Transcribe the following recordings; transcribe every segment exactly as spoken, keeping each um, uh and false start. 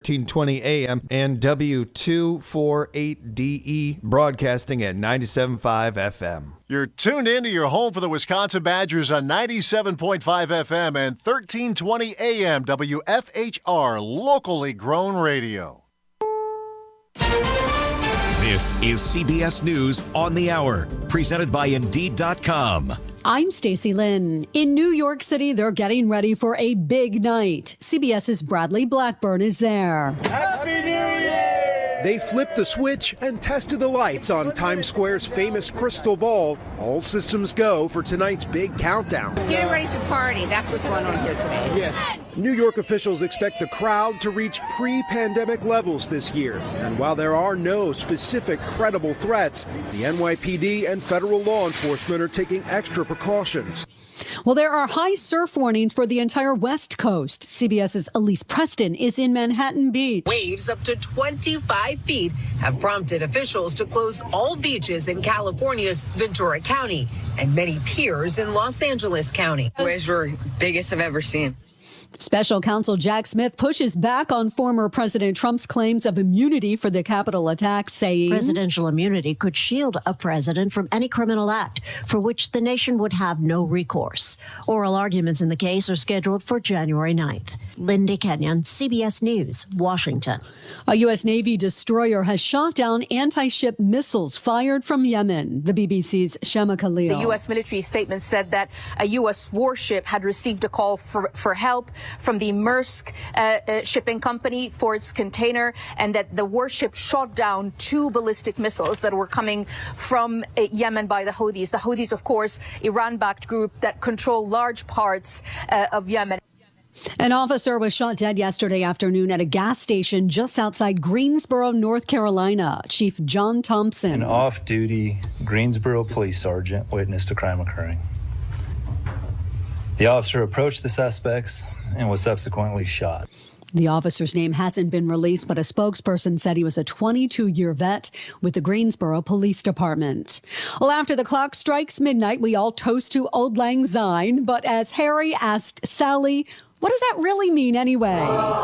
thirteen twenty A M, and W two forty-eight D E, broadcasting at ninety-seven point five F M. You're tuned in to your home for the Wisconsin Badgers on ninety-seven point five F M and thirteen twenty A M W F H R, locally grown radio. This is C B S News on the Hour, presented by Indeed dot com. I'm Stacey Lynn. In New York City, they're getting ready for a big night. CBS's Bradley Blackburn is there. Happy New Year! They flipped the switch and tested the lights on Times Square's famous Crystal Ball. All systems go for tonight's big countdown. Getting ready to party. That's what's going on here today. Yes. New York officials expect the crowd to reach pre-pandemic levels this year. And while there are no specific credible threats, the N Y P D and federal law enforcement are taking extra precautions. Well, there are high surf warnings for the entire West Coast. CBS's Elise Preston is in Manhattan Beach. Waves up to twenty-five feet have prompted officials to close all beaches in California's Ventura County and many piers in Los Angeles County. Waves were biggest I've ever seen. Special counsel Jack Smith pushes back on former President Trump's claims of immunity for the Capitol attack, saying presidential immunity could shield a president from any criminal act for which the nation would have no recourse. Oral arguments in the case are scheduled for January ninth. Lindy Kenyon, C B S News, Washington. A U S. Navy destroyer has shot down anti-ship missiles fired from Yemen. The B B C's Shema Khalil. The U S military statement said that a U S warship had received a call for, for help from the Maersk uh, uh, shipping company for its container, and that the warship shot down two ballistic missiles that were coming from uh, Yemen by the Houthis. The Houthis, of course, Iran-backed group that control large parts uh, of Yemen. An officer was shot dead yesterday afternoon at a gas station just outside Greensboro, North Carolina. Chief John Thompson. An off-duty Greensboro police sergeant witnessed a crime occurring. The officer approached the suspects and was subsequently shot. The officer's name hasn't been released, but a spokesperson said he was a twenty-two-year vet with the Greensboro Police Department. Well, after the clock strikes midnight, we all toast to Auld Lang Syne. But as Harry asked Sally, what does that really mean anyway?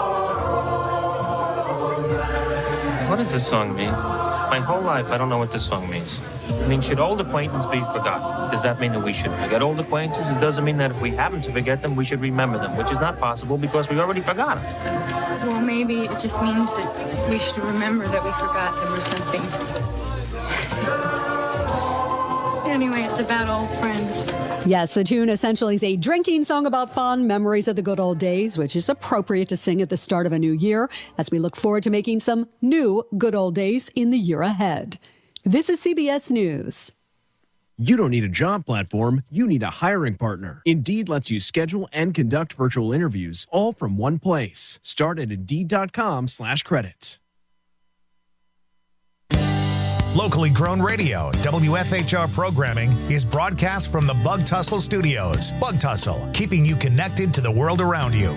What does this song mean? My whole life, I don't know what this song means. I mean, should old acquaintance be forgotten? Does that mean that we should forget old acquaintances? It doesn't mean that if we happen to forget them, we should remember them, which is not possible because we already forgot them. Well, maybe it just means that we should remember that we forgot them or something. Anyway, it's about old friends. Yes, the tune essentially is a drinking song about fond memories of the good old days, which is appropriate to sing at the start of a new year as we look forward to making some new good old days in the year ahead. This is C B S News. You don't need a job platform, you need a hiring partner. Indeed lets you schedule and conduct virtual interviews all from one place. Start at Indeed.com slash credits. Locally grown radio, W F H R programming is broadcast from the Bug Tussle Studios. Bug Tussle, keeping you connected to the world around you.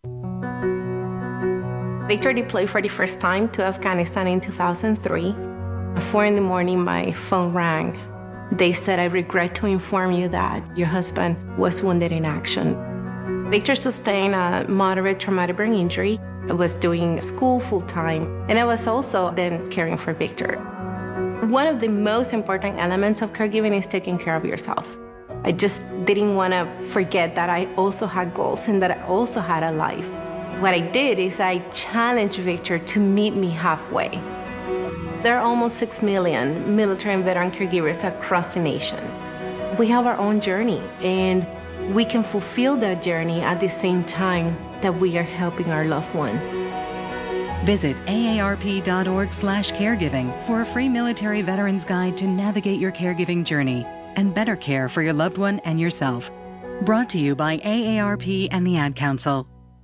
Victor deployed for the first time to Afghanistan in two thousand three. At four in the morning, my phone rang. They said, I regret to inform you that your husband was wounded in action. Victor sustained a moderate traumatic brain injury. I was doing school full-time, and I was also then caring for Victor. One of the most important elements of caregiving is taking care of yourself. I just didn't want to forget that I also had goals and that I also had a life. What I did is I challenged Victor to meet me halfway. There are almost six million military and veteran caregivers across the nation. We have our own journey, and we can fulfill that journey at the same time that we are helping our loved one. Visit A A R P dot org slash caregiving for a free military veterans guide to navigate your caregiving journey and better care for your loved one and yourself. Brought to you by A A R P and the Ad Council.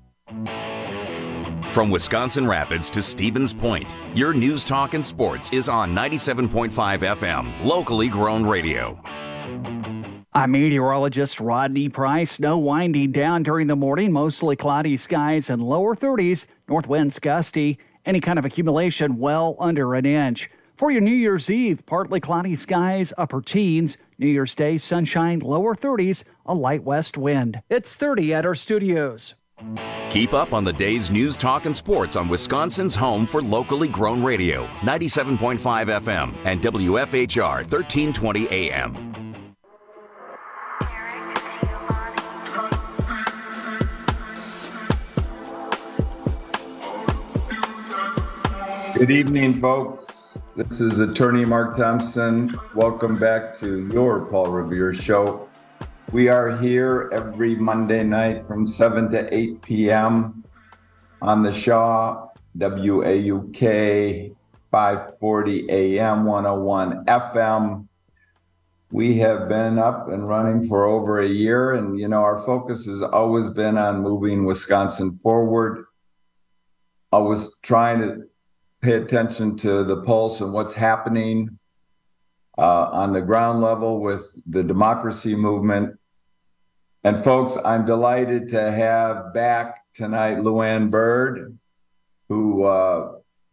From Wisconsin Rapids to Stevens Point, your news, talk, and sports is on ninety-seven point five F M, locally grown radio. I'm meteorologist Rodney Price. Snow winding down during the morning, mostly cloudy skies and lower thirties, north winds gusty, any kind of accumulation well under an inch. For your New Year's Eve, partly cloudy skies, upper teens. New Year's Day, sunshine, lower thirties, a light west wind. It's thirty at our studios. Keep up on the day's news, talk, and sports on Wisconsin's home for locally grown radio, ninety-seven point five F M and W F H R thirteen twenty A M. Good evening, folks. This is Attorney Mark Thompson. Welcome back to your Paul Revere Show. We are here every Monday night from seven to eight p.m. on the Shaw, W A U K, five forty A M, one oh one F M. We have been up and running for over a year, and, you know, our focus has always been on moving Wisconsin forward, always trying to pay attention to the pulse and what's happening uh, on the ground level with the democracy movement. And folks, I'm delighted to have back tonight Luann Byrd, who uh,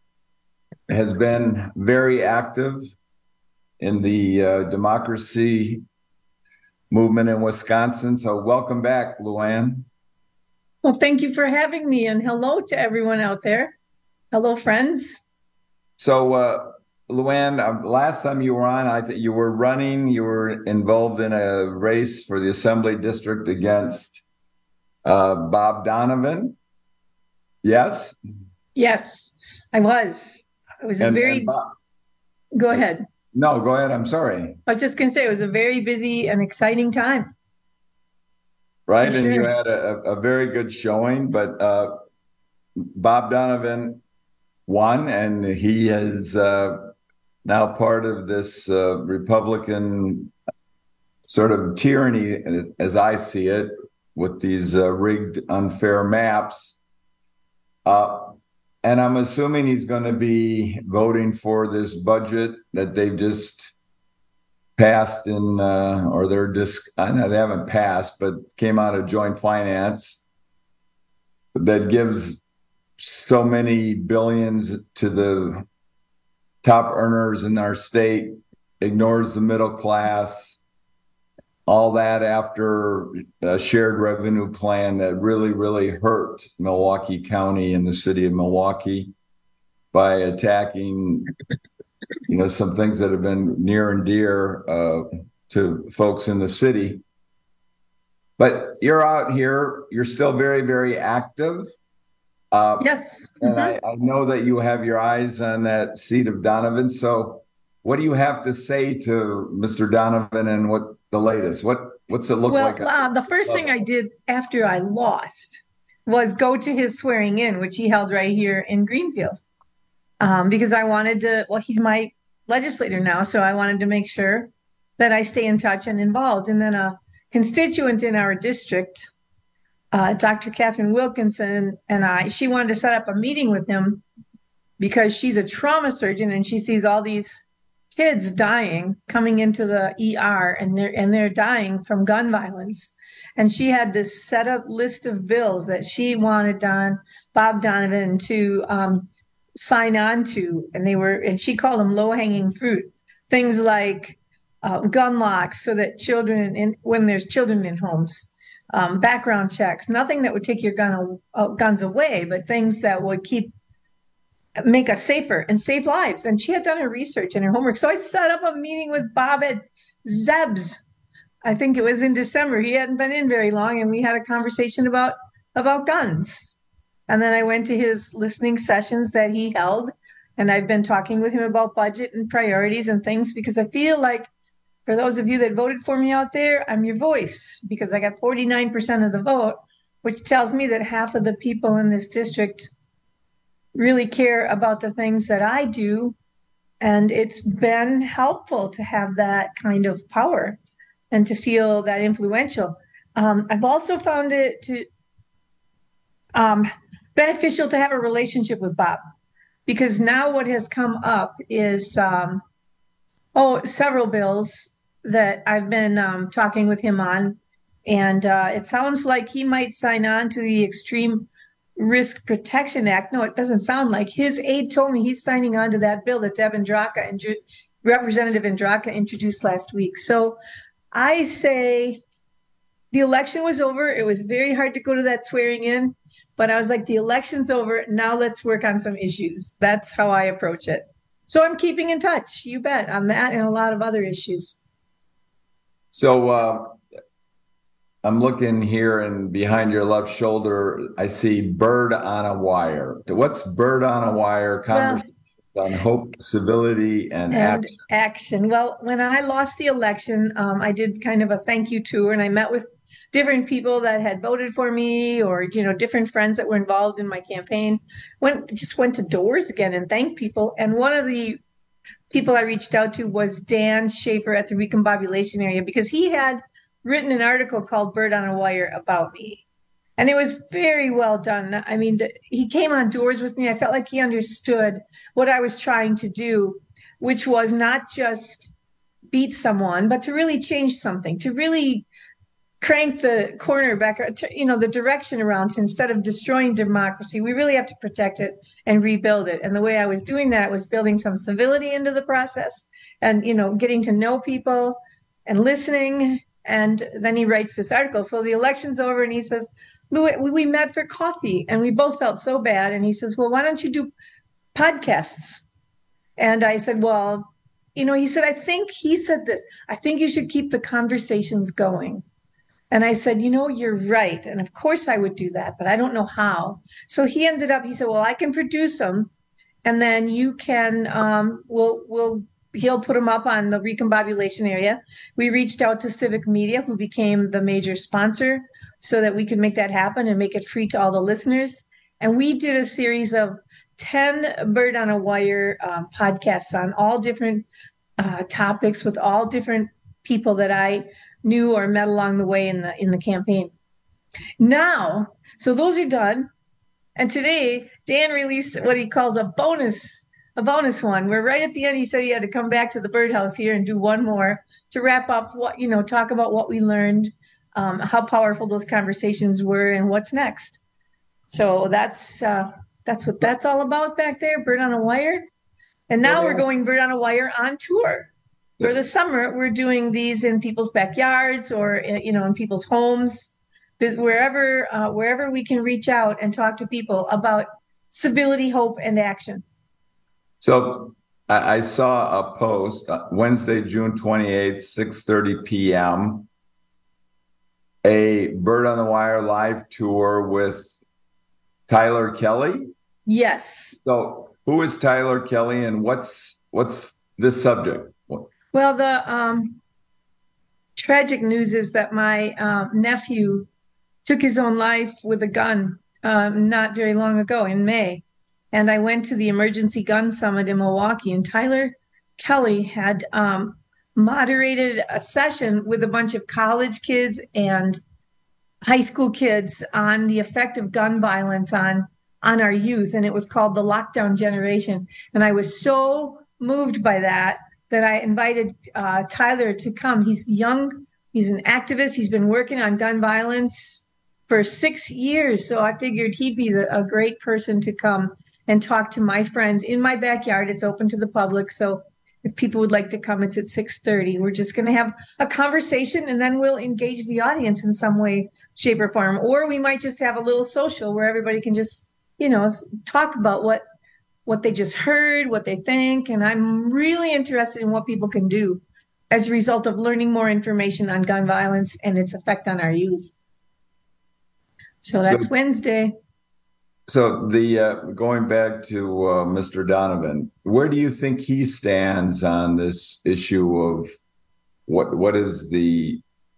has been very active in the uh, democracy movement in Wisconsin. So welcome back, Luann. Well, thank you for having me, and hello to everyone out there. Hello, friends. So, uh, Luann, uh, last time you were on, I th- you were running, you were involved in a race for the Assembly District against uh, Bob Donovan. Yes? Yes, I was. It was And- a very, and Bob- go ahead. No, go ahead. I'm sorry. I was just going to say it was a very busy and exciting time. Right. For And you sure. had a, a very good showing, but uh, Bob Donovan won, and he is uh, now part of this uh, Republican sort of tyranny, as I see it, with these uh, rigged, unfair maps. Uh, and I'm assuming he's going to be voting for this budget that they've just passed in, uh, or they're just, I know they haven't passed, but came out of joint finance that gives so many billions to the top earners in our state, ignores the middle class, all that after a shared revenue plan that really, really hurt Milwaukee County and the city of Milwaukee by attacking, you know, some things that have been near and dear uh, to folks in the city. But you're out here, you're still very, very active. Uh, yes. And I, I know that you have your eyes on that seat of Donovan. So what do you have to say to Mister Donovan and what the latest? What What's it look well, like? uh, the first thing I did after I lost was go to his swearing in, which he held right here in Greenfield, um, because I wanted to, well, he's my legislator now, so I wanted to make sure that I stay in touch and involved. And then a constituent in our district, uh, Doctor Catherine Wilkinson, and I, she wanted to set up a meeting with him because she's a trauma surgeon and she sees all these kids dying coming into the E R, and they're and they're dying from gun violence. And she had this set up list of bills that she wanted Don Bob Donovan to um, sign on to, and they were, and she called them low hanging fruit. Things like uh, gun locks, so that children, in, when there's children in homes, um, background checks, nothing that would take your gun uh, guns away, but things that would keep make us safer and save lives. And she had done her research and her homework. So I set up a meeting with Bob at Zeb's. I think it was in December. He hadn't been in very long, and we had a conversation about about guns. And then I went to his listening sessions that he held, and I've been talking with him about budget and priorities and things, because I feel like, for those of you that voted for me out there, I'm your voice, because I got forty-nine percent of the vote, which tells me that half of the people in this district really care about the things that I do. And it's been helpful to have that kind of power and to feel that influential. Um, I've also found it to um, beneficial to have a relationship with Bob, because now what has come up is, um, oh, several bills that I've been um, talking with him on. And uh, it sounds like he might sign on to the Extreme Risk Protection Act. No, it doesn't sound like. His aide told me he's signing on to that bill that Deb Andraka and Representative Andraka introduced last week. So I say the election was over. It was very hard to go to that swearing in, but I was like, the election's over. Now let's work on some issues. That's how I approach it. So I'm keeping in touch, you bet, on that and a lot of other issues. So uh, I'm looking here, and behind your left shoulder, I see Bird on a Wire. What's Bird on a Wire? Conversation well, on hope, civility, and, and action. action. Well, when I lost the election, um, I did kind of a thank you tour, and I met with different people that had voted for me, or, you know, different friends that were involved in my campaign. Went just went to doors again and thanked people. And one of the people I reached out to was Dan Schaefer at the Recombobulation area, because he had written an article called Bird on a Wire about me. And it was very well done. I mean, the, he came on doors with me. I felt like he understood what I was trying to do, which was not just beat someone, but to really change something, to really crank the corner back, you know, the direction around. Instead of destroying democracy, we really have to protect it and rebuild it. And the way I was doing that was building some civility into the process and, you know, getting to know people and listening. And then he writes this article. So the election's over and he says, Louis, we met for coffee and we both felt so bad. And he says, well, why don't you do podcasts? And I said, well, you know, he said, I think he said this, I think you should keep the conversations going. And I said, you know, you're right. And of course I would do that, but I don't know how. So he ended up, he said, well, I can produce them. And then you can, um, we'll, we'll, he'll put them up on the Recombobulation area. We reached out to Civic Media, who became the major sponsor, so that we could make that happen and make it free to all the listeners. And we did a series of ten Bird on a Wire um, podcasts on all different uh, topics with all different people that I knew or met along the way in the in the campaign. Now, so those are done. And today, Dan released what he calls a bonus, a bonus one, where right at the end, he said he had to come back to the birdhouse here and do one more to wrap up what, you know, talk about what we learned, um, how powerful those conversations were, and what's next. So that's uh, that's what that's all about back there, Bird on a Wire. And now we're going Bird on a Wire on tour. For the summer, we're doing these in people's backyards or, you know, in people's homes, wherever uh, wherever we can reach out and talk to people about civility, hope, and action. So I, I saw a post uh, Wednesday, June twenty-eighth, six thirty p.m., a Bird on the Wire live tour with Tyler Kelly. Yes. So who is Tyler Kelly, and what's what's this subject? Well, the um, tragic news is that my uh, nephew took his own life with a gun um, not very long ago in May. And I went to the Emergency Gun Summit in Milwaukee, and Tyler Kelly had um, moderated a session with a bunch of college kids and high school kids on the effect of gun violence on, on our youth. And it was called the Lockdown Generation. And I was so moved by that that I invited uh, Tyler to come. He's young, he's an activist, he's been working on gun violence for six years. So I figured he'd be the, a great person to come and talk to my friends in my backyard. It's open to the public. So if people would like to come, it's at six thirty. We're just gonna have a conversation and then we'll engage the audience in some way, shape or form. Or we might just have a little social where everybody can just, you know, talk about what what they just heard, what they think. And I'm really interested in what people can do as a result of learning more information on gun violence and its effect on our youth. So that's so, Wednesday. So the uh, going back to uh, Mister Donovan, where do you think he stands on this issue of what what is the,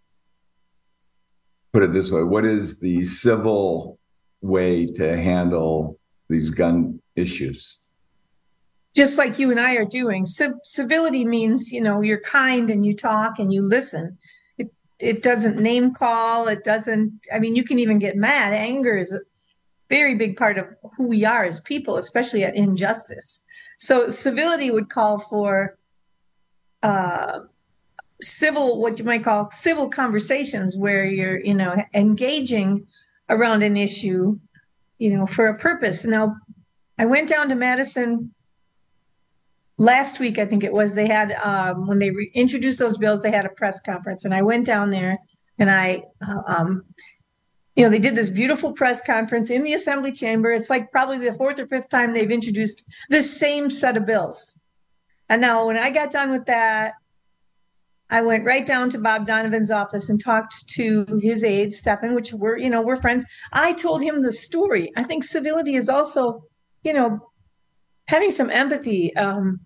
put it this way, what is the civil way to handle these gun issues? Just like you and I are doing. C- civility means, you know, you're kind and you talk and you listen. It it doesn't name call. It doesn't, I mean, you can even get mad. Anger is a very big part of who we are as people, especially at injustice. So civility would call for uh, civil, what you might call civil conversations where you're, you know, engaging around an issue, you know, for a purpose. Now, I went down to Madison last week, I think it was. They had, um, when they re- introduced those bills, they had a press conference. And I went down there And I, uh, um, you know, they did this beautiful press conference in the Assembly chamber. It's like probably the fourth or fifth time they've introduced this same set of bills. And now when I got done with that, I went right down to Bob Donovan's office and talked to his aide, Stephan, which we're, you know, we're friends. I told him the story. I think civility is also, you know, having some empathy. Um,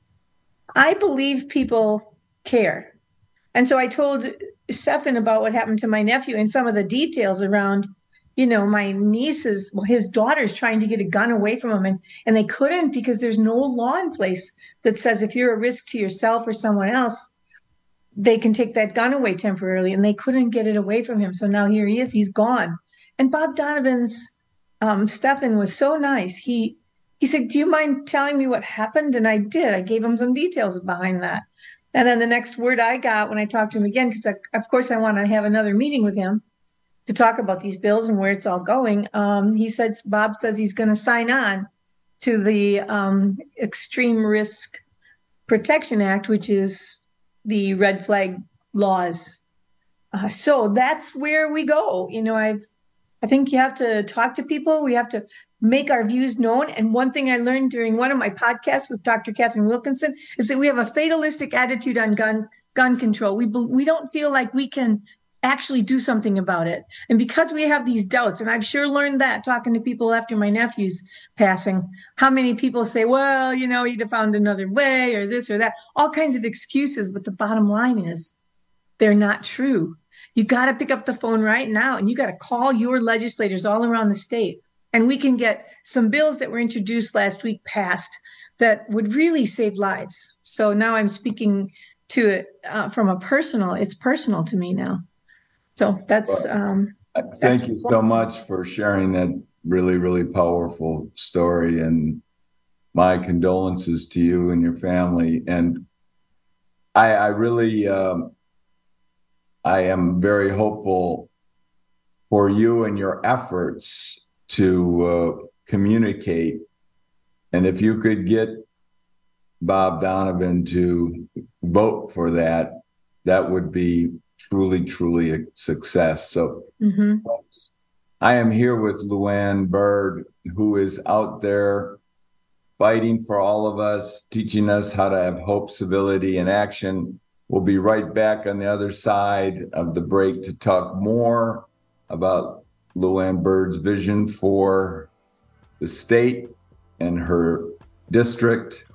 I believe people care. And so I told Stephan about what happened to my nephew and some of the details around, you know, my niece's, well, his daughter's trying to get a gun away from him. And, and they couldn't because there's no law in place that says if you're a risk to yourself or someone else, they can take that gun away temporarily, and they couldn't get it away from him. So now here he is, he's gone. And Bob Donovan's um, Stephan was so nice. He he said, do you mind telling me what happened? And I did. I gave him some details behind that. And then the next word I got when I talked to him again, because of course I want to have another meeting with him to talk about these bills and where it's all going. Um, he said, Bob says he's going to sign on to the um, Extreme Risk Protection Act, which is the red flag laws. Uh, so that's where we go. You know, I've, I think you have to talk to people. We have to make our views known. And one thing I learned during one of my podcasts with Doctor Catherine Wilkinson is that we have a fatalistic attitude on gun, gun control. We, we don't feel like we can actually do something about it. And because we have these doubts, and I've sure learned that talking to people after my nephew's passing, how many people say, well, you know, you'd have found another way or this or that, all kinds of excuses. But the bottom line is they're not true. You got to pick up the phone right now and you got to call your legislators all around the state. And we can get some bills that were introduced last week passed that would really save lives. So now I'm speaking to it uh, from a personal, it's personal to me now. So that's. Um, Thank that's you so much for sharing that really, really powerful story. And my condolences to you and your family. And I, I really, um, I am very hopeful for you and your efforts to uh, communicate. And if you could get Bob Donovan to vote for that, that would be truly, truly a success. So mm-hmm. folks, I am here with Luann Byrd, who is out there fighting for all of us, teaching us how to have hope, civility, and action. We'll be right back on the other side of the break to talk more about Luann Byrd's vision for the state and her district.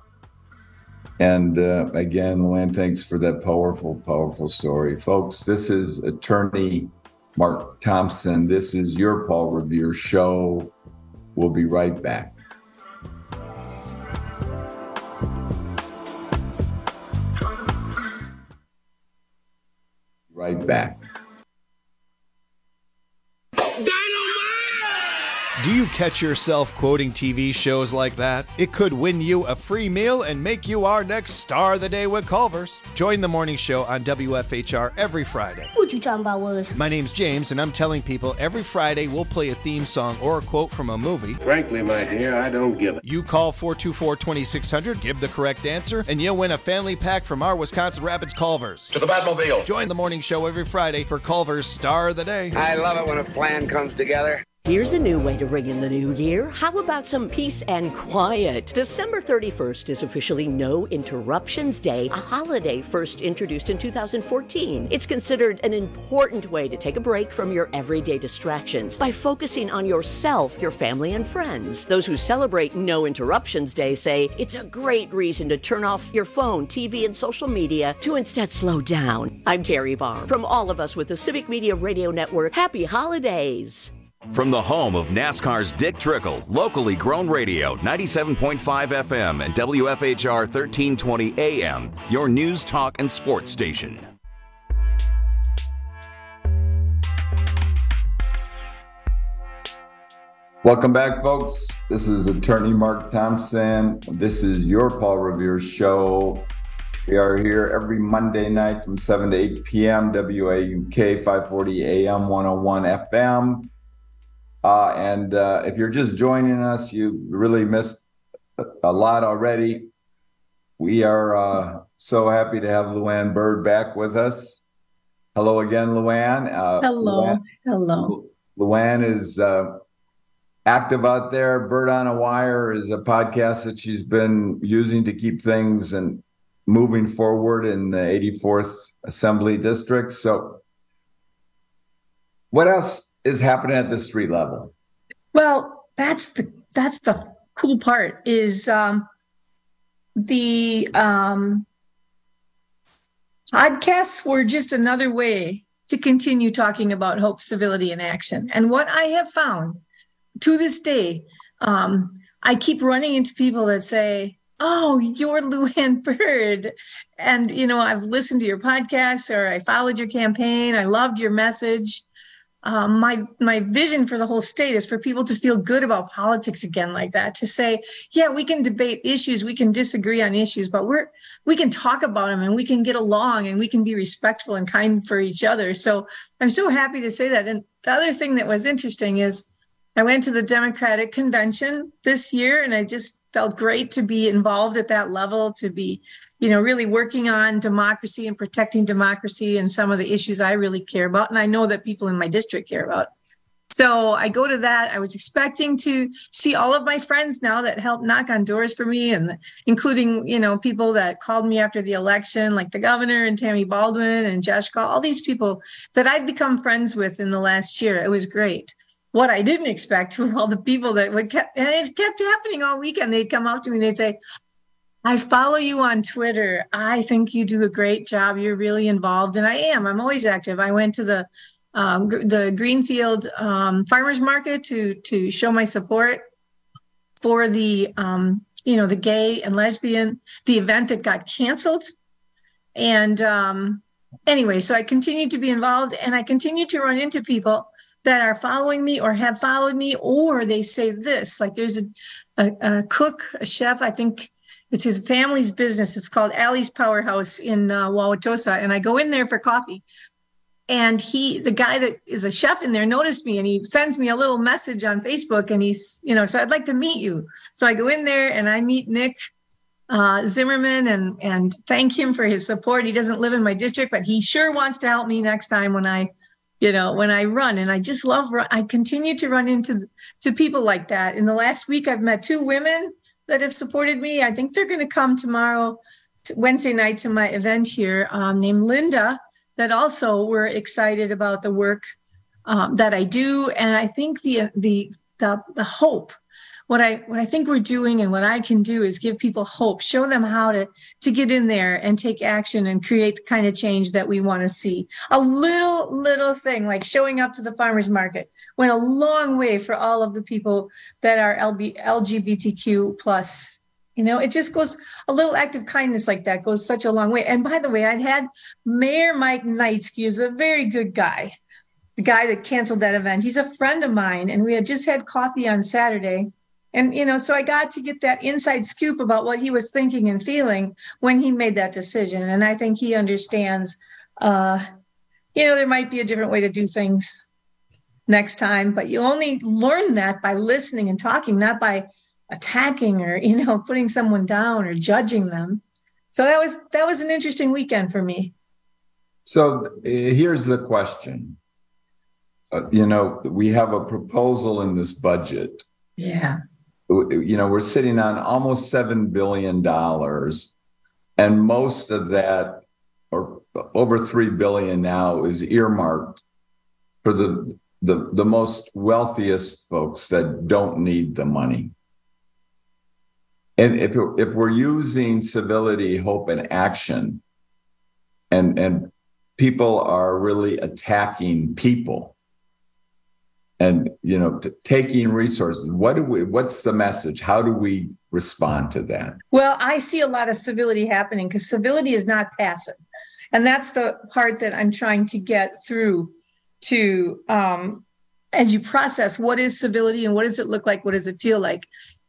And uh, again, Luann, thanks for that powerful, powerful story. Folks, this is attorney Mark Thompson. This is your Paul Revere Show. We'll be right back. Right back. Do you catch yourself quoting T V shows like that? It could win you a free meal and make you our next star of the day with Culver's. Join the morning show on W F H R every Friday. What you talking about, Willis? My name's James, and I'm telling people every Friday we'll play a theme song or a quote from a movie. Frankly, my dear, I don't give it. You call four two four, two six zero zero, give the correct answer, and you'll win a family pack from our Wisconsin Rapids Culver's. To the Batmobile. Join the morning show every Friday for Culver's Star of the Day. I love it when a plan comes together. Here's a new way to ring in the new year. How about some peace and quiet? December thirty-first is officially No Interruptions Day, a holiday first introduced in two thousand fourteen. It's considered an important way to take a break from your everyday distractions by focusing on yourself, your family, and friends. Those who celebrate No Interruptions Day say it's a great reason to turn off your phone, T V, and social media to instead slow down. I'm Terry Barr. From all of us with the Civic Media Radio Network, happy holidays. From the home of NASCAR's Dick Trickle, locally grown radio, ninety-seven point five F M and W F H R thirteen twenty A M, your news, talk, and sports station. Welcome back, folks. This is attorney Mark Thompson. This is your Paul Revere Show. We are here every Monday night from seven to eight p.m., W A U K, five forty A M, one oh one F M. Uh, and uh, if you're just joining us, you really missed a lot already. We are uh, so happy to have Luann Byrd back with us. hello again, Luann. Uh, Hello. Luann, Hello. Luann is uh, active out there. Bird on a Wire is a podcast that she's been using to keep things and moving forward in the eighty-fourth Assembly District. So what else is happening at the street level? Well, that's the that's the cool part is um, the um, podcasts were just another way to continue talking about hope, civility, and action. And what I have found to this day, um, I keep running into people that say, oh, you're Luann Bird. And, you know, I've listened to your podcast, or I followed your campaign. I loved your message. Um, my my vision for the whole state is for people to feel good about politics again like that, to say, yeah, we can debate issues, we can disagree on issues, but we're we can talk about them and we can get along and we can be respectful and kind for each other. So I'm so happy to say that. And the other thing that was interesting is I went to the Democratic Convention this year, and I just felt great to be involved at that level, to be, you know, really working on democracy and protecting democracy and some of the issues I really care about. And I know that people in my district care about. So I go to that. I was expecting to see all of my friends now that helped knock on doors for me, and including, you know, people that called me after the election, like the governor and Tammy Baldwin and Josh Call, all these people that I've become friends with in the last year. It was great. What I didn't expect were all the people that would kept, and it kept happening all weekend. They'd come up to me and they'd say, I follow you on Twitter. I think you do a great job. You're really involved. And I am. I'm always active. I went to the um, the Greenfield um, Farmers Market to to show my support for the, um, you know, the gay and lesbian, the event that got canceled. And um, anyway, so I continued to be involved, and I continue to run into people that are following me or have followed me, or they say this, like there's a, a, a cook, a chef, I think it's his family's business. It's called Allie's Powerhouse in uh, Wauwatosa. And I go in there for coffee, and he, the guy that is a chef in there, noticed me, and he sends me a little message on Facebook, and he's, you know, so I'd like to meet you. So I go in there and I meet Nick uh, Zimmerman and, and thank him for his support. He doesn't live in my district, but he sure wants to help me next time when I, you know, when I run. And I just love, I continue to run into to people like that. In the last week, I've met two women that have supported me. I think they're going to come tomorrow, Wednesday night, to my event here, um, named Linda, that also were excited about the work um, that I do. And I think the, the, the, the hope, what I, what I think we're doing and what I can do is give people hope, show them how to, to get in there and take action and create the kind of change that we want to see. A little, little thing like showing up to the farmers market went a long way for all of the people that are L G B T Q plus. You know, it just goes, a little act of kindness like that goes such a long way. And by the way, I'd had Mayor Mike Knightsky is a very good guy, the guy that canceled that event. He's a friend of mine, and we had just had coffee on Saturday. And, you know, so I got to get that inside scoop about what he was thinking and feeling when he made that decision. And I think he understands, uh, you know, there might be a different way to do things next time, but you only learn that by listening and talking, not by attacking or, you know, putting someone down or judging them. So that was, that was an interesting weekend for me. So uh, here's the question. Uh, you know, we have a proposal in this budget. Yeah. You know, we're sitting on almost seven billion dollars, and most of that, or over three billion dollars now, is earmarked for the, the, the most wealthiest folks that don't need the money. And if, if we're using civility, hope, and action, and, and people are really attacking people, and, you know, t- taking resources, what do we, what's the message? How do we respond to that? Well, I see a lot of civility happening because civility is not passive. And that's the part that I'm trying to get through to, um, as you process what is civility and what does it look like? What does it feel like?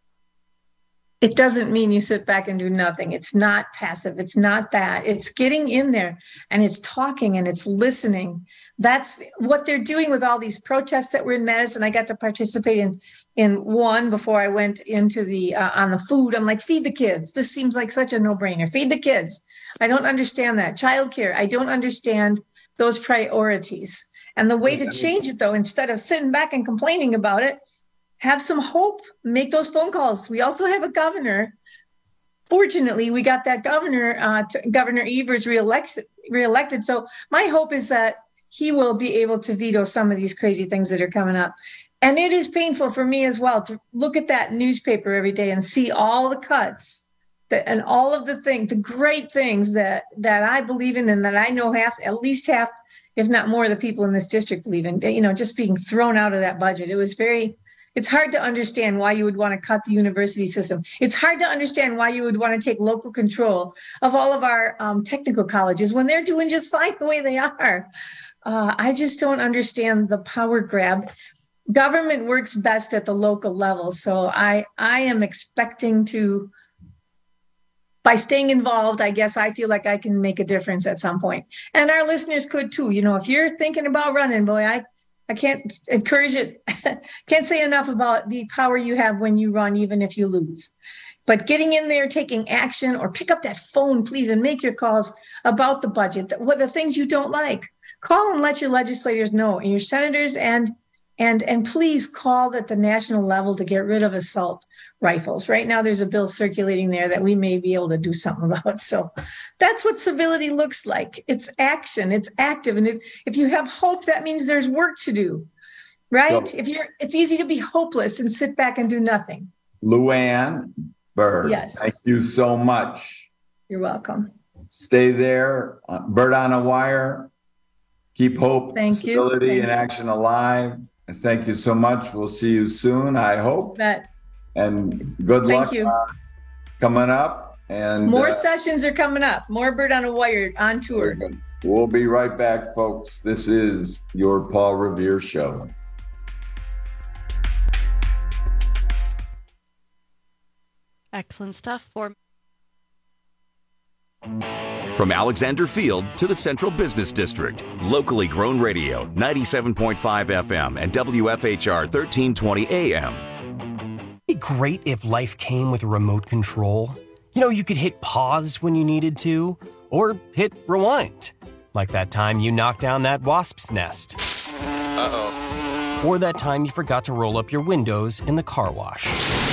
It doesn't mean you sit back and do nothing. It's not passive. It's not that. It's getting in there and it's talking and it's listening. That's what they're doing with all these protests that were in Madison. I got to participate in in one before I went into the uh, on the food. I'm like, feed the kids. This seems like such a no-brainer. Feed the kids. I don't understand that. Childcare. I don't understand those priorities. And the way to change it, though, instead of sitting back and complaining about it, have some hope, make those phone calls. We also have a governor. Fortunately, we got that governor, uh, to, Governor Evers reelected, reelected. So my hope is that he will be able to veto some of these crazy things that are coming up. And it is painful for me as well to look at that newspaper every day and see all the cuts that, and all of the things, the great things that, that I believe in and that I know half, at least half, if not more, of the people in this district believe in, you know, just being thrown out of that budget. It was very, it's hard to understand why you would want to cut the university system. It's hard to understand why you would want to take local control of all of our um, technical colleges when they're doing just fine the way they are. Uh, I just don't understand the power grab. Government works best at the local level. So I, I am expecting to, by staying involved, I guess I feel like I can make a difference at some point. And our listeners could too. You know, if you're thinking about running, boy, I, I can't encourage it. Can't say enough about the power you have when you run, even if you lose. But getting in there, taking action, or pick up that phone, please, and make your calls about the budget, what the things you don't like. Call and let your legislators know, and your senators, and and and please call at the national level to get rid of assault rifles. Right now, there's a bill circulating there that we may be able to do something about. So that's what civility looks like. It's action. It's active. And if, if you have hope, that means there's work to do, right? So, if you're, it's easy to be hopeless and sit back and do nothing. Luann Bird, yes. Thank you so much. You're welcome. Stay there. Uh, Bird on a Wire. Keep hope, thank civility, you. Thank and you. action alive. Thank you so much. We'll see you soon, I hope. Bet. And good Thank luck you. Uh, coming up. And more uh, sessions are coming up. More Bird on a Wire on tour. We'll be right back, folks. This is your Paul Revere Show. Excellent stuff for. From Alexander Field to the Central Business District, locally grown radio, ninety-seven point five F M and W F H R thirteen twenty A M. It'd be great if life came with a remote control. You know, you could hit pause when you needed to, or hit rewind. Like that time you knocked down that wasp's nest. Uh-oh. Or that time you forgot to roll up your windows in the car wash.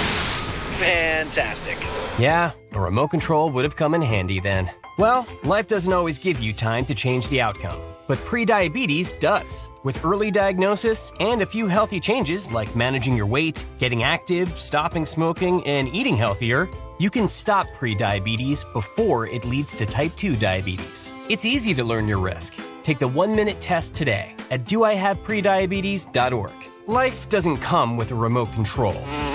Fantastic. Yeah, a remote control would have come in handy then. Well, life doesn't always give you time to change the outcome, but prediabetes does. With early diagnosis and a few healthy changes like managing your weight, getting active, stopping smoking, and eating healthier, you can stop prediabetes before it leads to type two diabetes. It's easy to learn your risk. Take the one-minute test today at do I have prediabetes dot org. Life doesn't come with a remote control.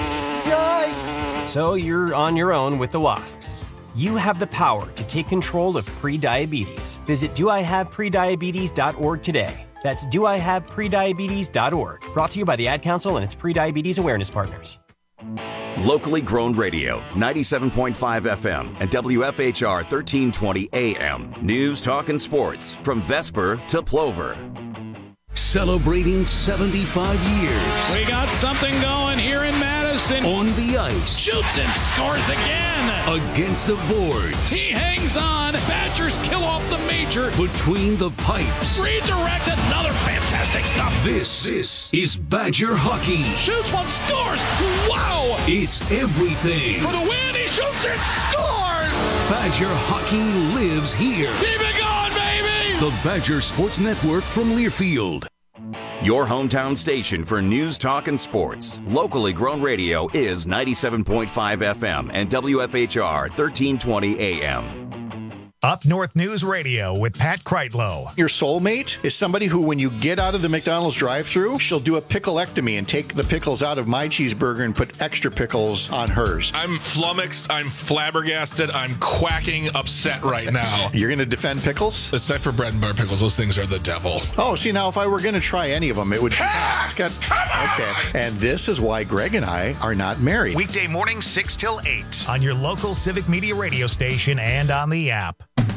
Yikes! So you're on your own with the wasps. You have the power to take control of prediabetes. Visit do I have prediabetes dot org today. That's do I have prediabetes dot org. Brought to you by the Ad Council and its prediabetes awareness partners. Locally grown radio, ninety-seven point five F M and W F H R thirteen twenty A M. News, talk, and sports from Vesper to Plover. Celebrating seventy-five years. We got something going here in Madison. On the ice. Shoots and scores again. Against the boards. He hangs on. Badgers kill off the major. Between the pipes. Redirect, another fantastic stop. This, this is Badger hockey. Shoots one, scores. Wow. It's everything. For the win, he shoots and scores. Badger hockey lives here. Keep it going, baby. The Badger Sports Network from Learfield. Your hometown station for news, talk, and sports. Locally grown radio is ninety-seven point five F M and W F H R thirteen twenty A M. Up North News Radio with Pat Kreitlow. Your soulmate is somebody who, when you get out of the McDonald's drive-thru, she'll do a picklectomy and take the pickles out of my cheeseburger and put extra pickles on hers. I'm flummoxed. I'm flabbergasted. I'm quacking upset right now. You're going to defend pickles? Except for bread and butter pickles. Those things are the devil. Oh, see, now if I were going to try any of them, it would... Ah, it's got, come on! Okay. And this is why Greg and I are not married. Weekday mornings, six till eight on your local Civic Media radio station and on the app.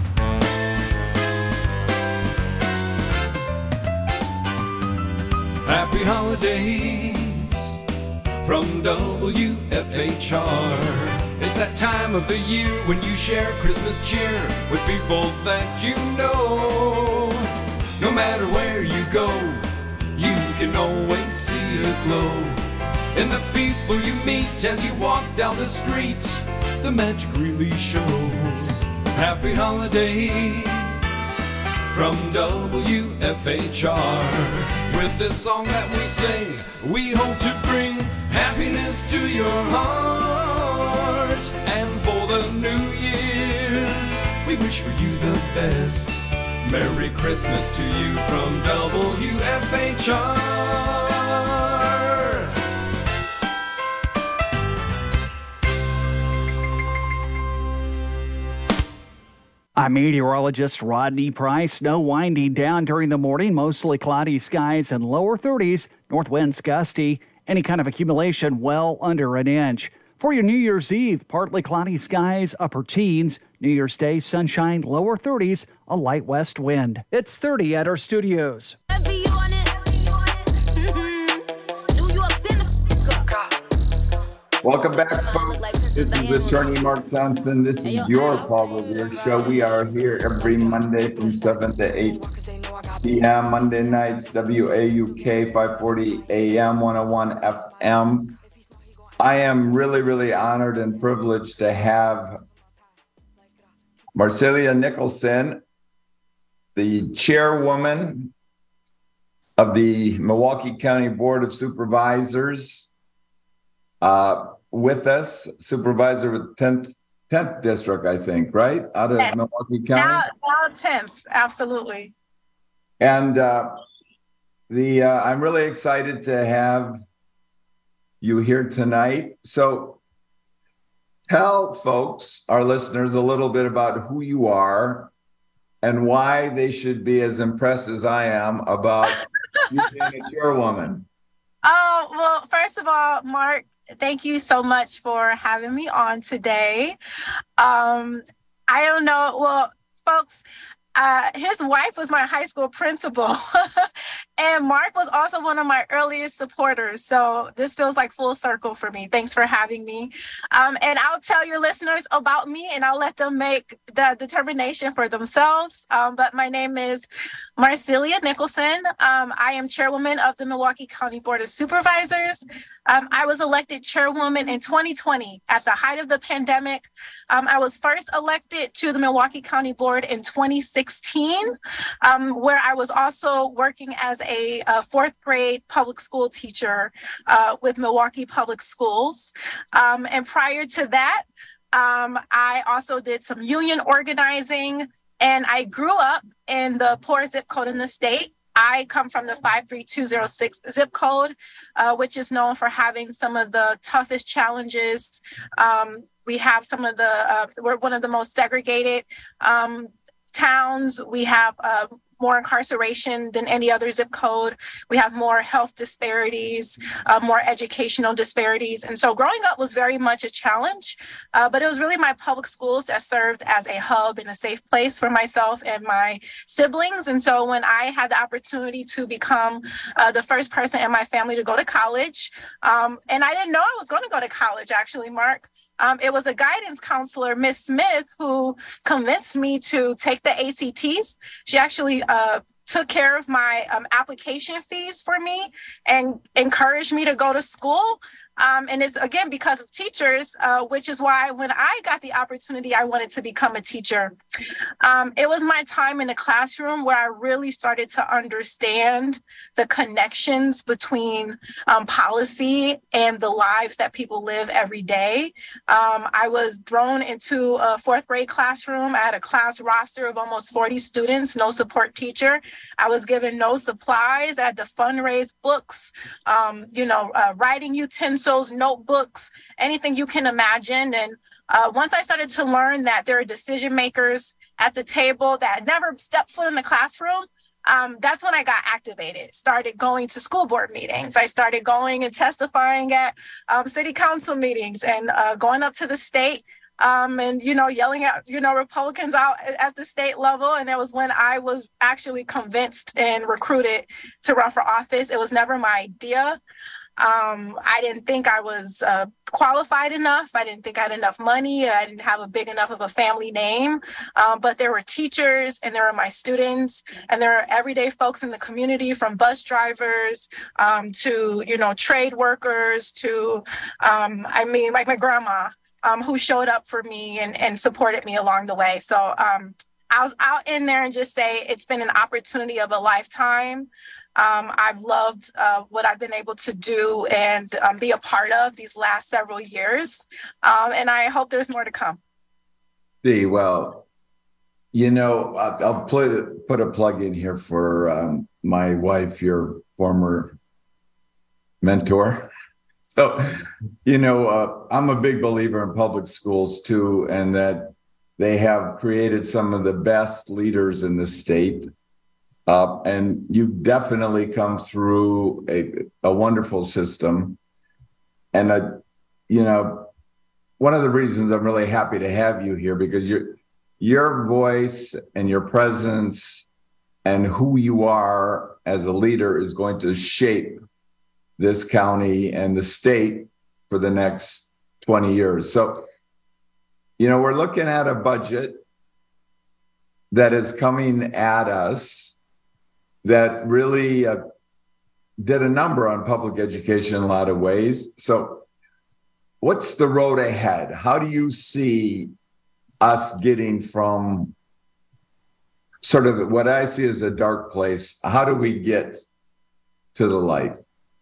Happy holidays from W F H R. It's that time of the year when you share Christmas cheer with people that you know. No matter where you go, you can always see a glow. And the people you meet as you walk down the street, the magic really shows. Happy holidays from W F H R. With this song that we sing, we hope to bring happiness to your heart. And for the new year, we wish for you the best. Merry Christmas to you from W F H R. I'm meteorologist Rodney Price. Snow winding down during the morning, mostly cloudy skies and lower thirties, north winds gusty, any kind of accumulation well under an inch. For your New Year's Eve, partly cloudy skies, upper teens. New Year's Day, sunshine, lower thirties, a light west wind. It's thirty at our studios. Welcome back, folks. This is Attorney Mark Thompson. This is your Paul Revere Show. We are here every Monday from seven to eight p.m. Monday nights, W A U K, five forty A M, one oh one F M. I am really, really honored and privileged to have Marcelia Nicholson, the chairwoman of the Milwaukee County Board of Supervisors, uh, with us, supervisor with tenth, tenth district, I think, right? Out of yes. Milwaukee County? Now, now tenth, absolutely. And uh, the uh, I'm really excited to have you here tonight. So tell folks, our listeners, a little bit about who you are and why they should be as impressed as I am about you being a chairwoman. Oh, well, first of all, Mark, thank you so much for having me on today. Um, I don't know. Well, folks, uh, his wife was my high school principal, and Mark was also one of my earliest supporters. So this feels like full circle for me. Thanks for having me. Um, and I'll tell your listeners about me, and I'll let them make the determination for themselves. Um, but my name is Marcelia Nicholson. Um, I am chairwoman of the Milwaukee County Board of Supervisors. Um, I was elected chairwoman in twenty twenty at the height of the pandemic. Um, I was first elected to the Milwaukee County Board in twenty sixteen, um, where I was also working as a, a fourth grade public school teacher uh, with Milwaukee Public Schools. Um, and prior to that, um, I also did some union organizing, and I grew up in the poor zip code in the state. I come from the five three two zero six zip code, uh, which is known for having some of the toughest challenges. Um, we have some of the, uh, we're one of the most segregated um, towns. We have uh, more incarceration than any other zip code. We have more health disparities, uh, more educational disparities. And so growing up was very much a challenge, uh, but it was really my public schools that served as a hub and a safe place for myself and my siblings. And so when I had the opportunity to become uh, the first person in my family to go to college, um, and I didn't know I was going to go to college, actually, Mark. Um, it was a guidance counselor, Miss Smith, who convinced me to take the A C Ts. She actually uh, took care of my um, application fees for me and encouraged me to go to school. Um, and it's, again, because of teachers, uh, which is why when I got the opportunity, I wanted to become a teacher. Um, it was my time in the classroom where I really started to understand the connections between um, policy and the lives that people live every day. Um, I was thrown into a fourth grade classroom. I had a class roster of almost forty students, no support teacher. I was given no supplies. I had to fundraise books, um, you know, uh, writing utensils, notebooks, anything you can imagine. And uh, once I started to learn that there are decision makers at the table that never stepped foot in the classroom, um, that's when I got activated, started going to school board meetings. I started going and testifying at um, city council meetings and uh, going up to the state um, and, you know, yelling at, you know, Republicans out at the state level. And it was when I was actually convinced and recruited to run for office. It was never my idea. Um, I didn't think I was uh, qualified enough. I didn't think I had enough money. I didn't have a big enough of a family name. Um, but there were teachers, and there were my students, and there are everyday folks in the community, from bus drivers um, to, you know, trade workers to, um, I mean, like my grandma, um, who showed up for me and, and supported me along the way. So um, I'll, I'll end there and just say it's been an opportunity of a lifetime. Um, I've loved uh, what I've been able to do and um, be a part of these last several years. Um, and I hope there's more to come. See, well, you know, I'll, I'll put, put a plug in here for um, my wife, your former mentor. So, you know, uh, I'm a big believer in public schools too, and that they have created some of the best leaders in the state. Uh, and you definitely come through a, a wonderful system. And, uh, you know, one of the reasons I'm really happy to have you here, because your your voice and your presence and who you are as a leader is going to shape this county and the state for the next twenty years. So, you know, we're looking at a budget that is coming at us that really uh, did a number on public education in a lot of ways. So what's the road ahead? How do you see us getting from sort of what I see as a dark place? How do we get to the light?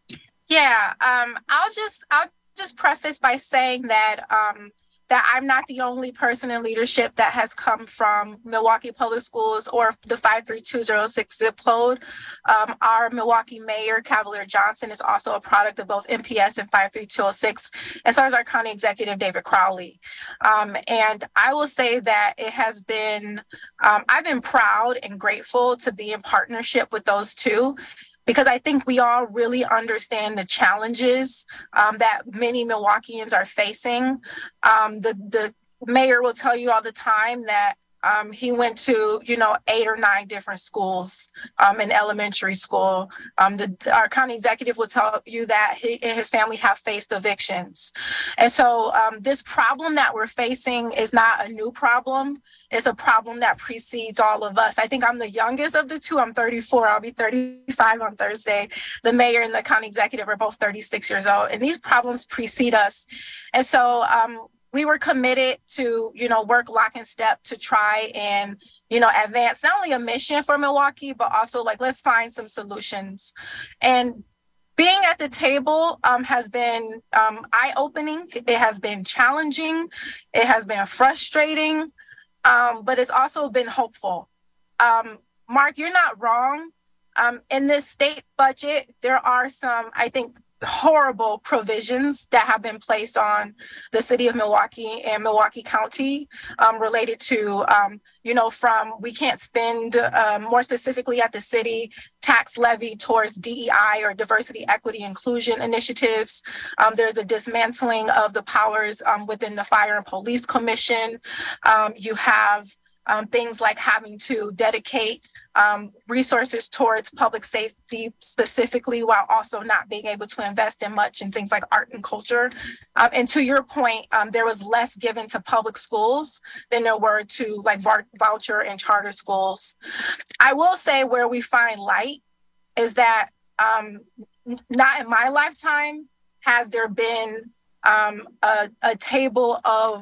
Yeah, um, I'll just I'll just preface by saying that um, that I'm not the only person in leadership that has come from Milwaukee Public Schools or the five three two zero six zip code. Um, our Milwaukee Mayor, Cavalier Johnson, is also a product of both M P S and five three two zero six, and so is our County Executive, David Crowley. Um, and I will say that it has been, um, I've been proud and grateful to be in partnership with those two, because I think we all really understand the challenges um, that many Milwaukeeans are facing. Um, the, the mayor will tell you all the time that um, he went to, you know, eight or nine different schools um, in elementary school. Um, the, our county executive will tell you that he and his family have faced evictions. And so um, this problem that we're facing is not a new problem. It's a problem that precedes all of us. I think I'm the youngest of the two. I'm thirty-four. I'll be thirty-five on Thursday. The mayor and the county executive are both thirty-six years old, and these problems precede us. And so um, we were committed to, you know, work lock and step to try and, you know, advance not only a mission for Milwaukee, but also like, let's find some solutions. And being at the table um, has been um, eye-opening. It has been challenging. It has been frustrating. Um, but it's also been hopeful. Um, Mark, you're not wrong. Um, in this state budget, there are some, I think, horrible provisions that have been placed on the city of Milwaukee and Milwaukee County um, related to, um, you know, from we can't spend uh, more specifically at the city tax levy towards D E I or diversity, equity, inclusion initiatives. Um, there's a dismantling of the powers um, within the Fire and Police Commission. Um, you have um, things like having to dedicate Um, resources towards public safety specifically, while also not being able to invest in much in things like art and culture. Um, and to your point, um, there was less given to public schools than there were to like voucher and charter schools. I will say where we find light is that um, not in my lifetime has there been um, a, a table of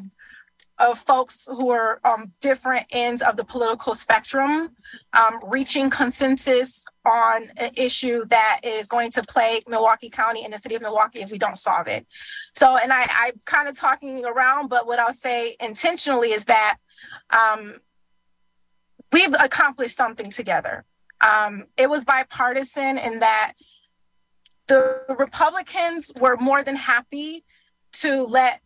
of folks who are on different ends of the political spectrum, um, reaching consensus on an issue that is going to plague Milwaukee County and the city of Milwaukee if we don't solve it. So, and I, I'm kind of talking around, but what I'll say intentionally is that um, we've accomplished something together. Um, it was bipartisan in that the Republicans were more than happy to let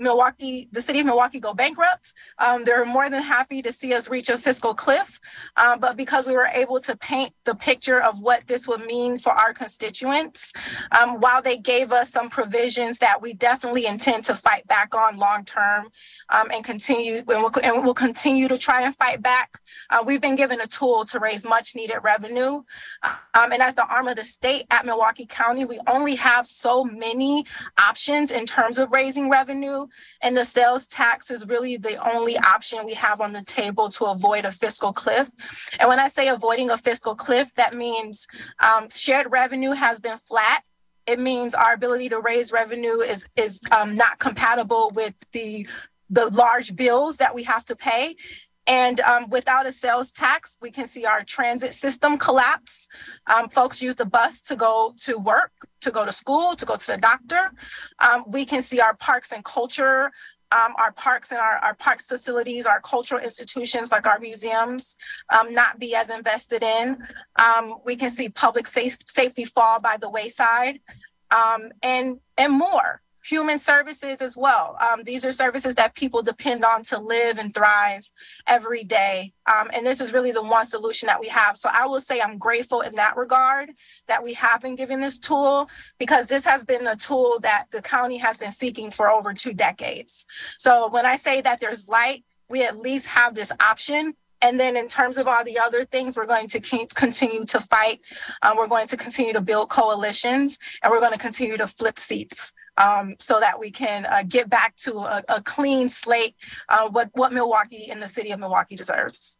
Milwaukee, the city of Milwaukee go bankrupt. Um, they're more than happy to see us reach a fiscal cliff. Um, but because we were able to paint the picture of what this would mean for our constituents, um, while they gave us some provisions that we definitely intend to fight back on long term um, and continue, and we'll, and we'll continue to try and fight back. Uh, we've been given a tool to raise much needed revenue. Um, and as the arm of the state at Milwaukee County, we only have so many options in terms of raising revenue. And the sales tax is really the only option we have on the table to avoid a fiscal cliff. And when I say avoiding a fiscal cliff, that means um, shared revenue has been flat. It means our ability to raise revenue is, is um, not compatible with the, the large bills that we have to pay. And um, without a sales tax, we can see our transit system collapse. Um, folks use the bus to go to work, to go to school, to go to the doctor. Um, we can see our parks and culture, um, our parks and our, our parks facilities, our cultural institutions like our museums um, not be as invested in. Um, we can see public safe, safety fall by the wayside um, and, and more. Human services as well. Um, these are services that people depend on to live and thrive every day. Um, and this is really the one solution that we have. So I will say I'm grateful in that regard that we have been given this tool, because this has been a tool that the county has been seeking for over two decades. So when I say that there's light, we at least have this option. And then in terms of all the other things, we're going to keep, continue to fight. Um, we're going to continue to build coalitions, and we're going to continue to flip seats um, so that we can uh, get back to a, a clean slate, uh, what, what Milwaukee and the city of Milwaukee deserves.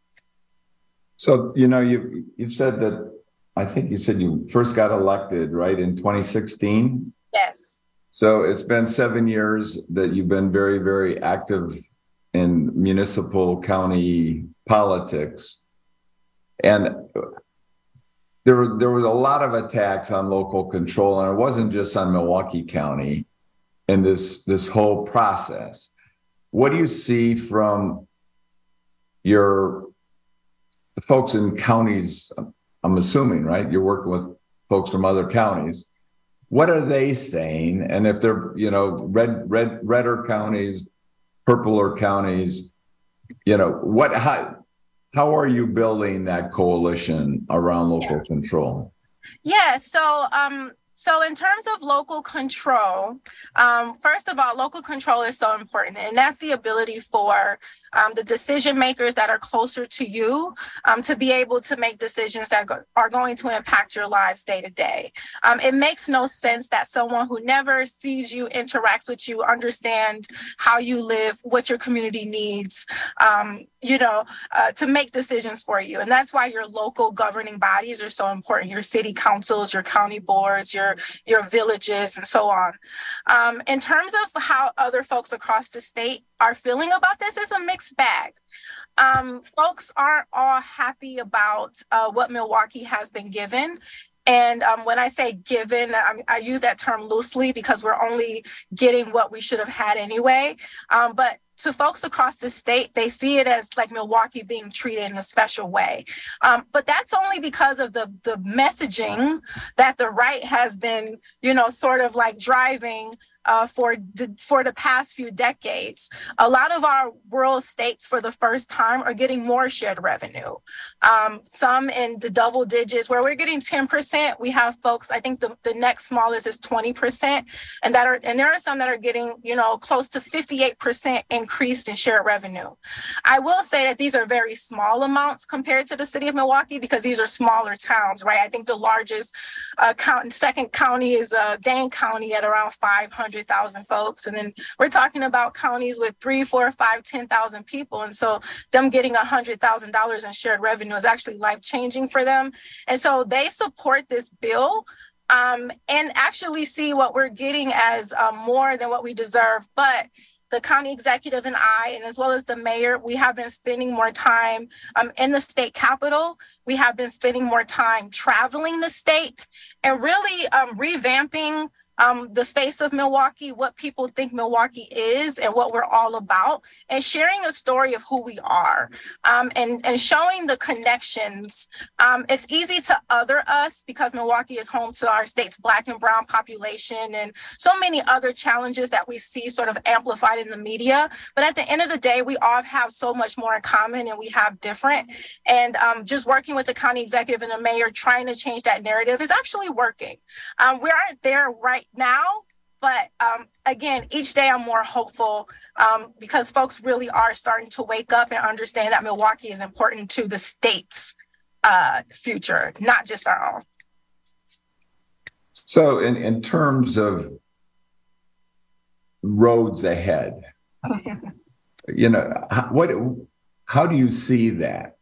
So, you know, you, you've said that, I think you said you first got elected, right, in twenty sixteen? Yes. So it's been seven years that you've been very, very active in municipal county politics. And there were, there was a lot of attacks on local control, and it wasn't just on Milwaukee County in this, this whole process. What do you see from your the folks in counties? I'm assuming, right? You're working with folks from other counties. What are they saying? And if they're, you know, red, red, redder counties, purpler counties, you know, what, how, how are you building that coalition around local yeah. control? Yeah. So, um, so in terms of local control, um, first of all, local control is so important, and that's the ability for um, the decision makers that are closer to you um, to be able to make decisions that go- are going to impact your lives day to day. Um, it makes no sense that someone who never sees you, interacts with you, understand how you live, what your community needs, um, you know, uh, to make decisions for you. And that's why your local governing bodies are so important. Your city councils, your county boards, your your villages, and so on. Um, in terms of how other folks across the state are feeling about this, it's a mixed bag. Um, folks aren't all happy about uh, what Milwaukee has been given. And um, when I say given, I, I use that term loosely because we're only getting what we should have had anyway. Um, but to folks across the state, they see it as like Milwaukee being treated in a special way. Um, but that's only because of the, the messaging that the right has been, you know, sort of like driving Uh, for the, for the past few decades. A lot of our rural states for the first time are getting more shared revenue. Um, some in the double digits where we're getting ten percent. We have folks, I think the, the next smallest is twenty percent. And that are and there are some that are getting, you know, close to fifty-eight percent increased in shared revenue. I will say that these are very small amounts compared to the city of Milwaukee because these are smaller towns, right? I think the largest uh, count, second county is uh, Dane County at around five hundred thousand folks. And then we're talking about counties with three, four, five, ten thousand people. And so them getting one hundred thousand dollars in shared revenue is actually life-changing for them. And so they support this bill um, and actually see what we're getting as uh, more than what we deserve. But the county executive and I, and as well as the mayor, we have been spending more time um, in the state capitol. We have been spending more time traveling the state and really um, revamping um, the face of Milwaukee, what people think Milwaukee is and what we're all about, and sharing a story of who we are, um, and, and showing the connections. Um, it's easy to other us because Milwaukee is home to our state's Black and brown population and so many other challenges that we see sort of amplified in the media. But at the end of the day, we all have so much more in common and we have different. And um, just working with the county executive and the mayor, trying to change that narrative is actually working. Um, we aren't there right now, but um, again, each day I'm more hopeful um, because folks really are starting to wake up and understand that Milwaukee is important to the state's uh, future, not just our own. So in, in terms of roads ahead, you know, how, what, how do you see that?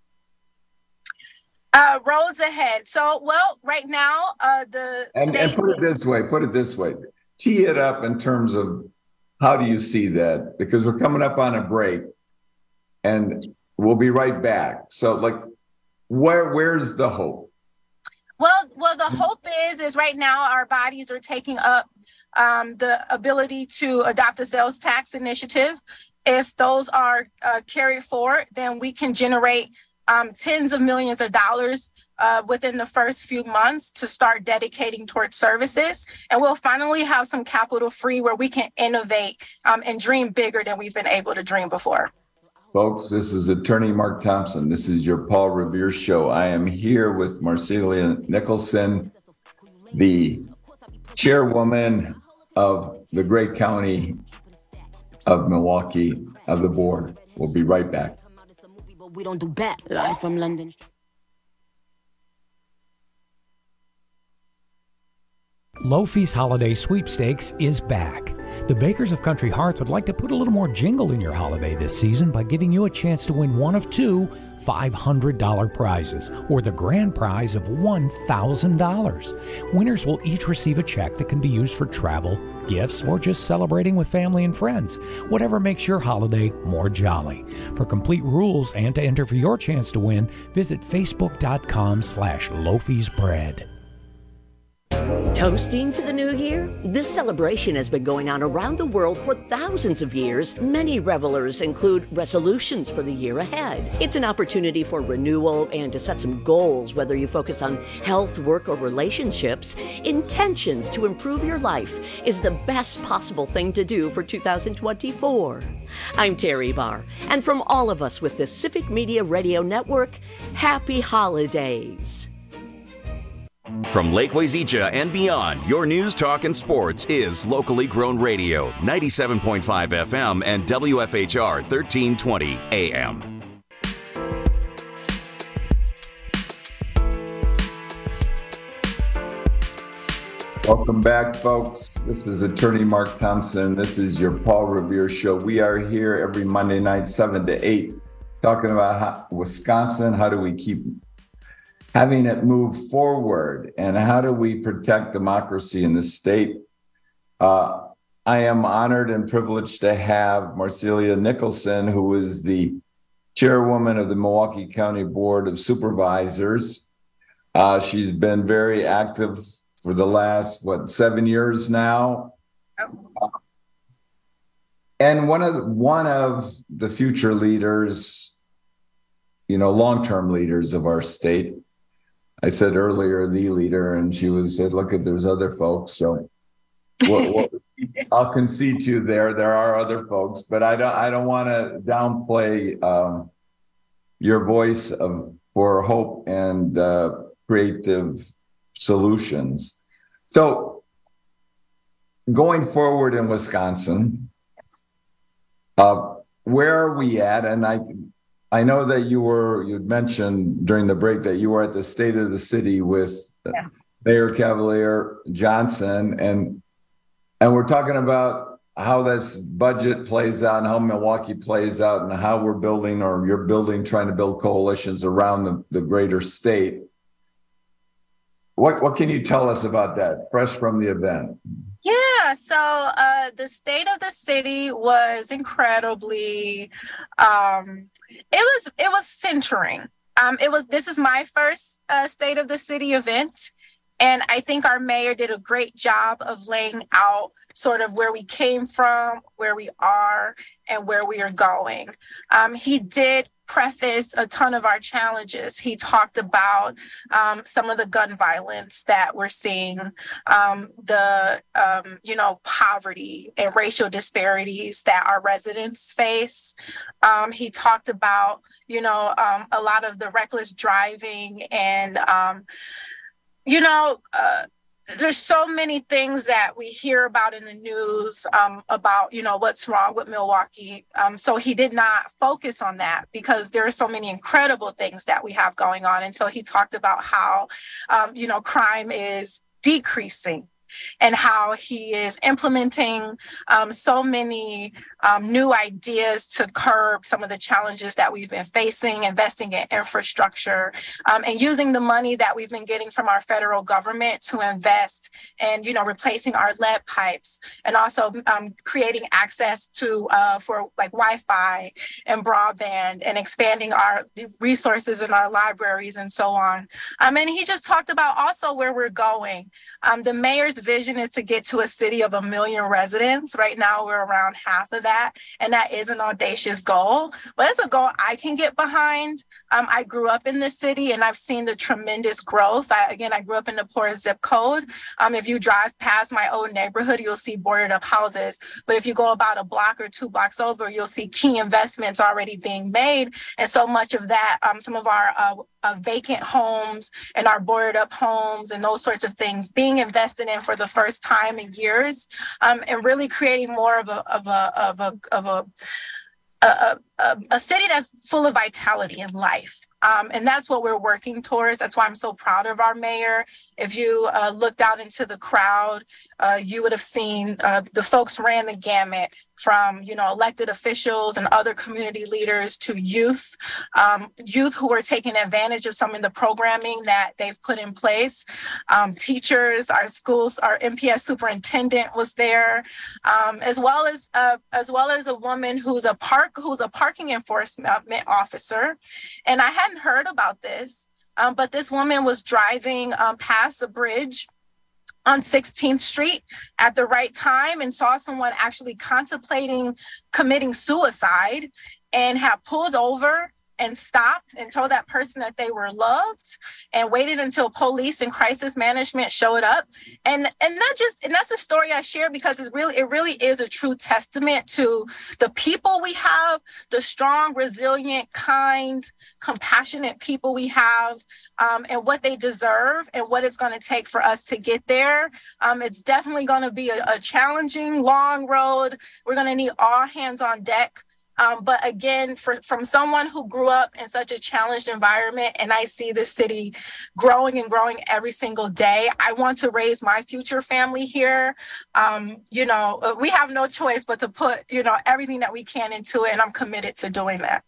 Uh, roads ahead. So, well, right now, uh, the and, state- and put it this way, put it this way, tee it up in terms of how do you see that? Because we're coming up on a break and we'll be right back. So like, where, where's the hope? Well, well, the hope is, is right now our bodies are taking up um, the ability to adopt a sales tax initiative. If those are uh, carried forward, then we can generate Um, tens of millions of dollars uh, within the first few months to start dedicating towards services. And we'll finally have some capital free where we can innovate um, and dream bigger than we've been able to dream before. Folks, this is Attorney Mark Thompson. This is your Paul Revere Show. I am here with Marcelia Nicholson, the chairwoman of the great county of Milwaukee, of the board. We'll be right back. We don't do bad. Live from London. Lofi's Holiday Sweepstakes is back. The Bakers of Country Hearts would like to put a little more jingle in your holiday this season by giving you a chance to win one of two five hundred dollars prizes, or the grand prize of one thousand dollars. Winners will each receive a check that can be used for travel, gifts, or just celebrating with family and friends, whatever makes your holiday more jolly. For complete rules and to enter for your chance to win, visit facebook.com slash Lofi's Bread. Toasting to the new year? This celebration has been going on around the world for thousands of years. Many revelers include resolutions for the year ahead. It's an opportunity for renewal and to set some goals, whether you focus on health, work, or relationships. Intentions to improve your life is the best possible thing to do for two thousand twenty-four. I'm Terry Barr, and from all of us with the Civic Media Radio Network, happy holidays. From Lake Wazeecha and beyond, your news, talk, and sports is locally grown radio, ninety-seven point five F M and W F H R thirteen twenty A M. Welcome back, folks. This is Attorney Mark Thompson. This is your Paul Revere Show. We are here every Monday night, seven to eight, talking about how, Wisconsin. How do we keep having it move forward, and how do we protect democracy in the state? Uh, I am honored and privileged to have Marcelia Nicholson, who is the chairwoman of the Milwaukee County Board of Supervisors. Uh, she's been very active for the last, what, seven years now? Uh, and one of the, one of the future leaders, you know, long-term leaders of our state. I said earlier, the leader, and she was said, look, at there's other folks. So we'll, we'll, I'll concede to you there. There are other folks, but I don't, I don't want to downplay um, your voice of, for hope and uh, creative solutions. So going forward in Wisconsin, uh, where are we at? And I, I know that you were, you'd mentioned during the break that you were at the State of the City with yeah. Mayor Cavalier Johnson, and and we're talking about how this budget plays out and how Milwaukee plays out and how we're building, or you're building, trying to build coalitions around the, the greater state. What what can you tell us about that, fresh from the event? Yeah, so uh, the State of the City was incredibly, um, it was it was centering. Um, it was this is my first uh, State of the City event, And I think our mayor did a great job of laying out sort of where we came from, where we are, and where we are going. Um, he did preface a ton of our challenges. He talked about um, some of the gun violence that we're seeing, um, the, um, you know, poverty and racial disparities that our residents face. Um, he talked about, you know, um, a lot of the reckless driving and, um, you know, uh, there's so many things that we hear about in the news um, about, you know, what's wrong with Milwaukee. Um, so he did not focus on that because there are so many incredible things that we have going on. And so he talked about how, um, you know, crime is decreasing and how he is implementing um, so many um, new ideas to curb some of the challenges that we've been facing, investing in infrastructure, um, and using the money that we've been getting from our federal government to invest in, you know, replacing our lead pipes and also um, creating access to uh, for like Wi-Fi and broadband and expanding our resources in our libraries and so on. Um, and he just talked about also where we're going. Um, the mayor's vision is to get to a city of a million residents. Right now, we're around half of that, and that is an audacious goal, but it's a goal I can get behind. Um, I grew up in the city, and I've seen the tremendous growth. I, again, I grew up in the poorest zip code. Um, if you drive past my old neighborhood, you'll see boarded up houses, but if you go about a block or two blocks over, you'll see key investments already being made, and so much of that, um, some of our uh, uh, vacant homes and our boarded up homes and those sorts of things being invested in for the first time in years, um, and really creating more of a of a of a of a a, a, a city that's full of vitality and life. Um, and that's what we're working towards. That's why I'm so proud of our mayor. If you uh, looked out into the crowd, uh, you would have seen uh, the folks ran the gamut from, you know, elected officials and other community leaders to youth, um, youth who are taking advantage of some of the programming that they've put in place. Um, teachers, our schools, our M P S superintendent was there, um, as well as uh, as well as a woman who's a park who's a parking enforcement officer. And I hadn't heard about this, um, but this woman was driving um, past the bridge on sixteenth street at the right time and saw someone actually contemplating committing suicide and had pulled over and stopped and told that person that they were loved and waited until police and crisis management showed up. And and not just, and that's a story I share because it's really, it really is a true testament to the people we have, the strong, resilient, kind, compassionate people we have, um, and what they deserve and what it's going to take for us to get there. Um, it's definitely going to be a, a challenging, long road. We're going to need all hands on deck. Um, but again, for, from someone who grew up in such a challenged environment, and I see this city growing and growing every single day, I want to raise my future family here. Um, you know, we have no choice but to put, you know, everything that we can into it, and I'm committed to doing that.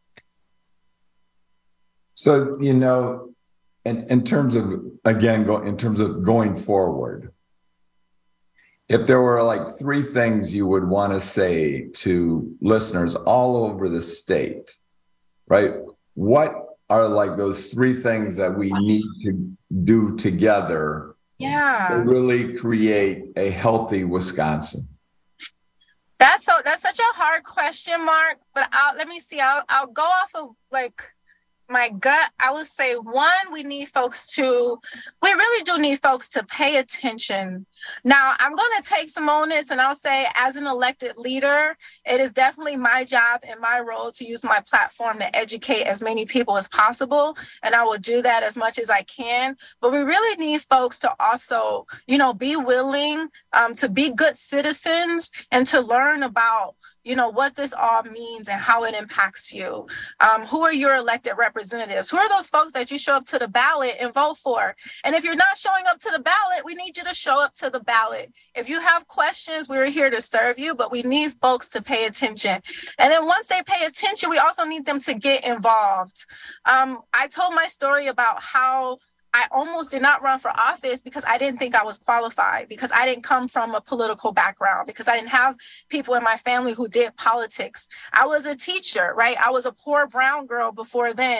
So, you know, in, in terms of, again, go, in terms of going forward, if there were like three things you would want to say to listeners all over the state, right? What are like those three things that we need to do together yeah. to really create a healthy Wisconsin? That's so. That's such a hard question, Mark. But I'll, let me see. I'll I'll go off of like my gut. I would say one, we need folks to, we really do need folks to pay attention. Now, I'm going to take some onus and I'll say as an elected leader, it is definitely my job and my role to use my platform to educate as many people as possible. And I will do that as much as I can. But we really need folks to also, you know, be willing um, to be good citizens and to learn about, you know, what this all means and how it impacts you. Um, who are your elected representatives? Who are those folks that you show up to the ballot and vote for? And if you're not showing up to the ballot, we need you to show up to the ballot. If you have questions, we're here to serve you, but we need folks to pay attention. And then once they pay attention, we also need them to get involved. Um, I told my story about how I almost did not run for office because I didn't think I was qualified, because I didn't come from a political background, because I didn't have people in my family who did politics. I was a teacher, right? I was a poor brown girl before then.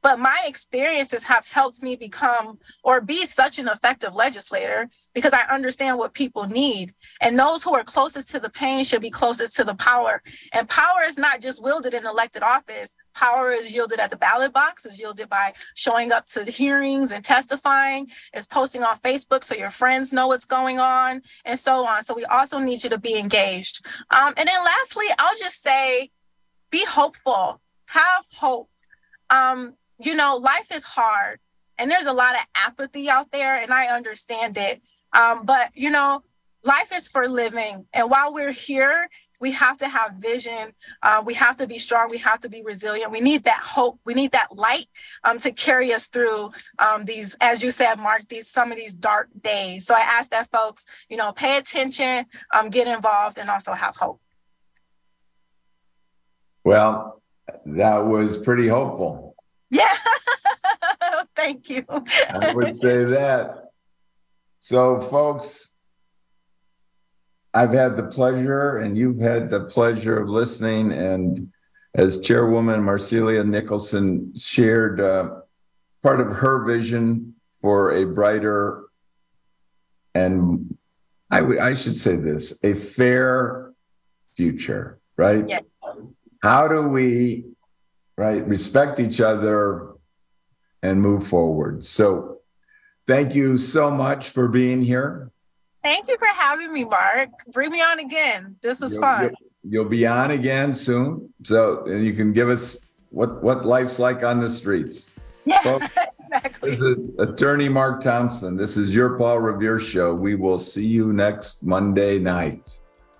But my experiences have helped me become or be such an effective legislator because I understand what people need. And those who are closest to the pain should be closest to the power. And power is not just wielded in elected office. Power is yielded at the ballot box, is yielded by showing up to the hearings and testifying, is posting on Facebook so your friends know what's going on, and so on. So we also need you to be engaged. Um, and then lastly, I'll just say, be hopeful, have hope. Um, you know, life is hard and there's a lot of apathy out there, and I understand it. Um, but, you know, life is for living. And while we're here, we have to have vision. Uh, we have to be strong. We have to be resilient. We need that hope. We need that light um, to carry us through um, these, as you said, Mark, these some of these dark days. So I ask that folks, you know, pay attention, um, get involved, and also have hope. Well, that was pretty hopeful. Yeah. Thank you. I would say that. So, folks, I've had the pleasure, and you've had the pleasure of listening. And as Chairwoman Marcelia Nicholson shared uh, part of her vision for a brighter, and I, w- I should say this, a fair future, right? Yes. How do we, right, respect each other and move forward? So thank you so much for being here. Thank you for having me, Mark. Bring me on again. This was You'll, fun. You'll, you'll be on again soon. So and you can give us what, what life's like on the streets. Yeah, Folks, exactly. This is Attorney Mark Thompson. This is your Paul Revere Show. We will see you next Monday night.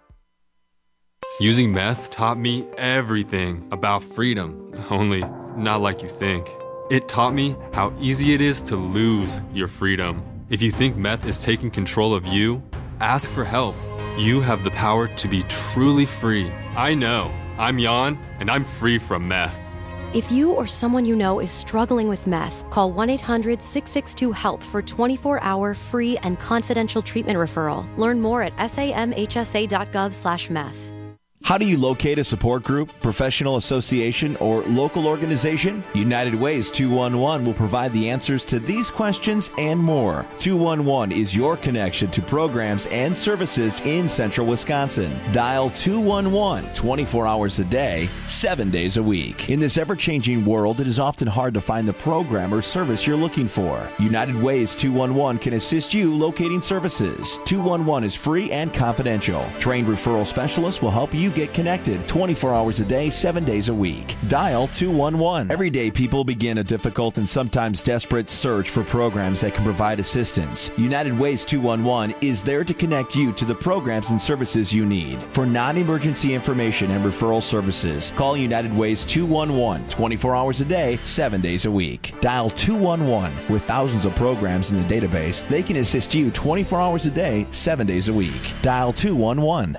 Using meth taught me everything about freedom, only not like you think. It taught me how easy it is to lose your freedom. If you think meth is taking control of you, ask for help. You have the power to be truly free. I know. I'm Jan, and I'm free from meth. If you or someone you know is struggling with meth, call one eight hundred six six two HELP for twenty-four hour free and confidential treatment referral. Learn more at samhsa.gov slash meth. How do you locate a support group, professional association, or local organization? United Ways two one one will provide the answers to these questions and more. two one one is your connection to programs and services in central Wisconsin. Dial two one one twenty-four hours a day, seven days a week. In this ever-changing world, it is often hard to find the program or service you're looking for. United Ways two one one can assist you locating services. two one one is free and confidential. Trained referral specialists will help you get connected twenty-four hours a day, seven days a week. Dial two one one. Every day, people begin a difficult and sometimes desperate search for programs that can provide assistance. United Ways two one one is there to connect you to the programs and services you need. For non-emergency information and referral services, call United Ways two one one twenty-four hours a day, seven days a week. Dial two one one. With thousands of programs in the database, they can assist you twenty-four hours a day, seven days a week. Dial two one one.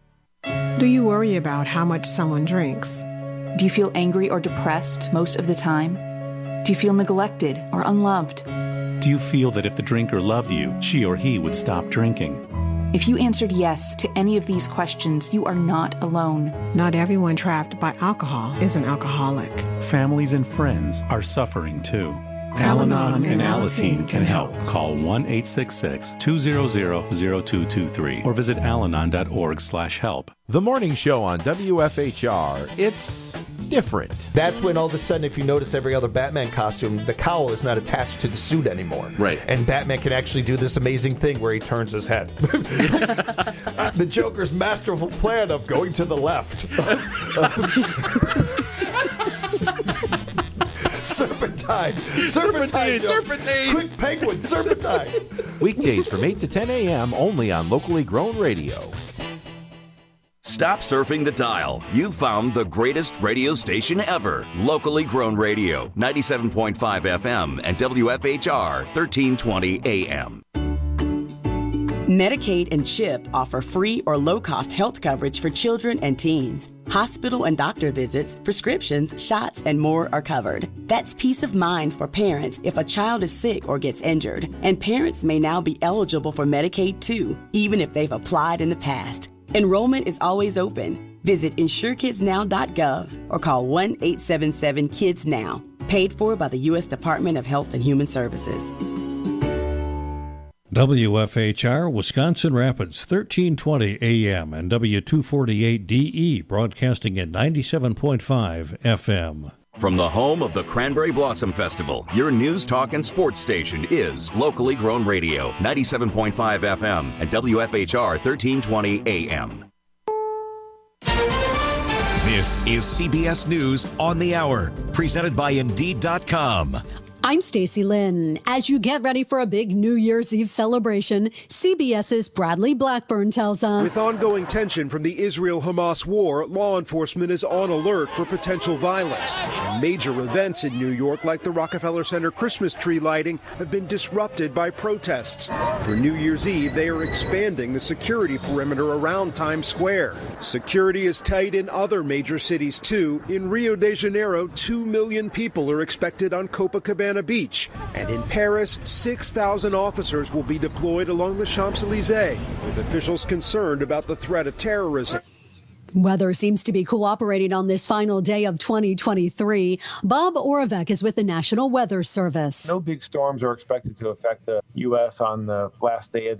Do you worry about how much someone drinks? Do you feel angry or depressed most of the time? Do you feel neglected or unloved? Do you feel that if the drinker loved you, she or he would stop drinking? If you answered yes to any of these questions, you are not alone. Not everyone trapped by alcohol is an alcoholic. Families and friends are suffering too. Al-Anon and Alateen can help. Call one eight six six two zero zero zero two two three or visit alanon.org slash help. The morning show on W F H R, it's different. That's when all of a sudden, if you notice every other Batman costume, the cowl is not attached to the suit anymore. Right. And Batman can actually do this amazing thing where he turns his head. The Joker's masterful plan of going to the left. Serpentine. Serpentine. Serpentine. Quick penguin. Serpentine. Weekdays from eight to ten a.m. only on Locally Grown Radio. Stop surfing the dial. You've found the greatest radio station ever. Locally Grown Radio, ninety-seven point five F M and W F H R, thirteen twenty A M. Medicaid and CHIP offer free or low-cost health coverage for children and teens. Hospital and doctor visits, prescriptions, shots, and more are covered. That's peace of mind for parents if a child is sick or gets injured. And parents may now be eligible for Medicaid too, even if they've applied in the past. Enrollment is always open. Visit insure kids now dot gov or call one eight seven seven kids now. Paid for by the U S Department of Health and Human Services. W F H R, Wisconsin Rapids, thirteen twenty A M and W two forty-eight D E, broadcasting at ninety-seven point five F M. From the home of the Cranberry Blossom Festival, your news, talk, and sports station is Locally Grown Radio, ninety-seven point five F M and W F H R thirteen twenty A M. This is C B S News on the Hour, presented by Indeed dot com. I'm Stacey Lynn. As you get ready for a big New Year's Eve celebration, CBS's Bradley Blackburn tells us. With ongoing tension from the Israel-Hamas war, law enforcement is on alert for potential violence. And major events in New York, like the Rockefeller Center Christmas tree lighting, have been disrupted by protests. For New Year's Eve, they are expanding the security perimeter around Times Square. Security is tight in other major cities, too. In Rio de Janeiro, two million people are expected on Copacabana Beach. And in Paris, six thousand officers will be deployed along the Champs-Élysées, with officials concerned about the threat of terrorism. Weather seems to be cooperating on this final day of twenty twenty-three. Bob Oravec is with the National Weather Service. No big storms are expected to affect the U S on the last day of